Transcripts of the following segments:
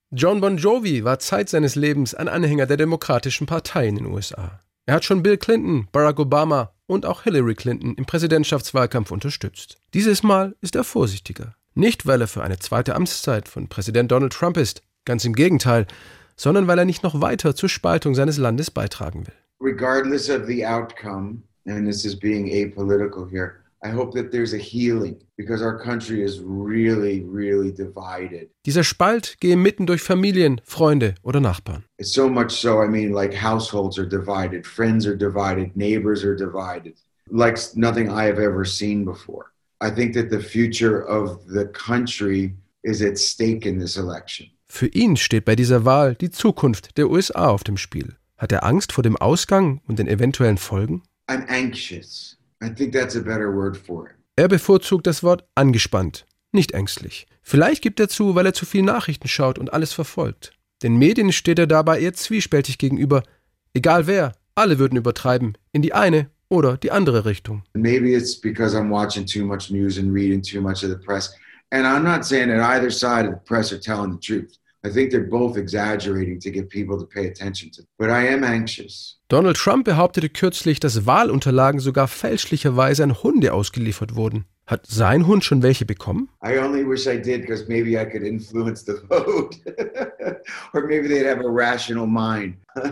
Jon Bon Jovi war Zeit seines Lebens ein Anhänger der Demokratischen Partei in den USA. Er hat schon Bill Clinton, Barack Obama und auch Hillary Clinton im Präsidentschaftswahlkampf unterstützt. Dieses Mal ist er vorsichtiger. Nicht, weil er für eine zweite Amtszeit von Präsident Donald Trump ist, ganz im Gegenteil, sondern weil er nicht noch weiter zur Spaltung seines Landes beitragen will. Regardless of the outcome, and this is being apolitical here, I hope that there's a healing, because our country is really, really divided. Dieser Spalt gehe mitten durch Familien, Freunde oder Nachbarn. It's so much so, I mean, like households are divided, friends are divided, neighbors are divided, like nothing I have ever seen before. I think that the future of the country is at stake in this election. Für ihn steht bei dieser Wahl die Zukunft der USA auf dem Spiel. Hat er Angst vor dem Ausgang und den eventuellen Folgen? I'm anxious. I think that's a better word for it. Er bevorzugt das Wort angespannt, nicht ängstlich. Vielleicht gibt er zu, weil er zu viel Nachrichten schaut und alles verfolgt. Den Medien steht er dabei eher zwiespältig gegenüber. Egal wer, alle würden übertreiben, in die eine oder die andere Richtung. Maybe it's because I'm watching too much news and reading too much of the press. And I'm not saying that either side of the press are telling the truth. I think they're both exaggerating to get people to pay attention to. But I am anxious. Donald Trump behauptete kürzlich, dass Wahlunterlagen sogar fälschlicherweise an Hunde ausgeliefert wurden. Hat sein Hund schon welche bekommen? I only wish I did, because maybe I could influence the vote. Or maybe they'd have a rational mind.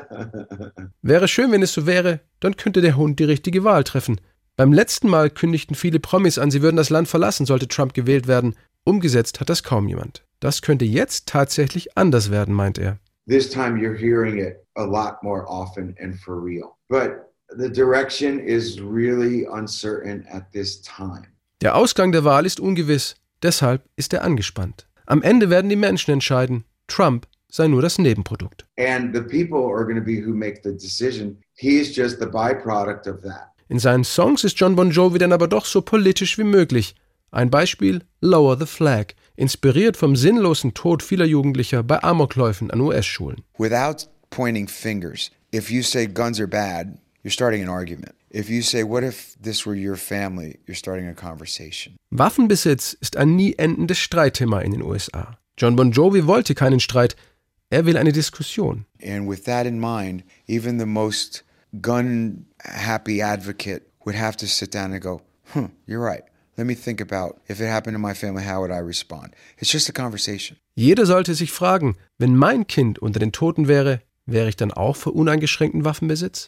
Wäre schön, wenn es so wäre, dann könnte der Hund die richtige Wahl treffen. Beim letzten Mal kündigten viele Promis an, sie würden das Land verlassen, sollte Trump gewählt werden. Umgesetzt hat das kaum jemand. Das könnte jetzt tatsächlich anders werden, meint er. This time you're hearing it a lot more often and for real. But the direction is really uncertain at this time. Der Ausgang der Wahl ist ungewiss, deshalb ist er angespannt. Am Ende werden die Menschen entscheiden, Trump sei nur das Nebenprodukt. And the people are going to be who make the decision. He is just the byproduct of that. In seinen Songs ist Jon Bon Jovi dann aber doch so politisch wie möglich. Ein Beispiel: Lower the Flag, inspiriert vom sinnlosen Tod vieler Jugendlicher bei Amokläufen an US-Schulen. Without pointing fingers, if you say guns are bad, you're starting an argument. If you say, what if this were your family, you're starting a conversation. Waffenbesitz ist ein nie endendes Streitthema in den USA. Jon Bon Jovi wollte keinen Streit, er will eine Diskussion. And with that in mind, even the most gun-happy advocate would have to sit down and go, you're right. Let me think about, if it happened to my family, how would I respond? It's just a conversation. Jeder sollte sich fragen, wenn mein Kind unter den Toten wäre, wäre ich dann auch für uneingeschränkten Waffenbesitz?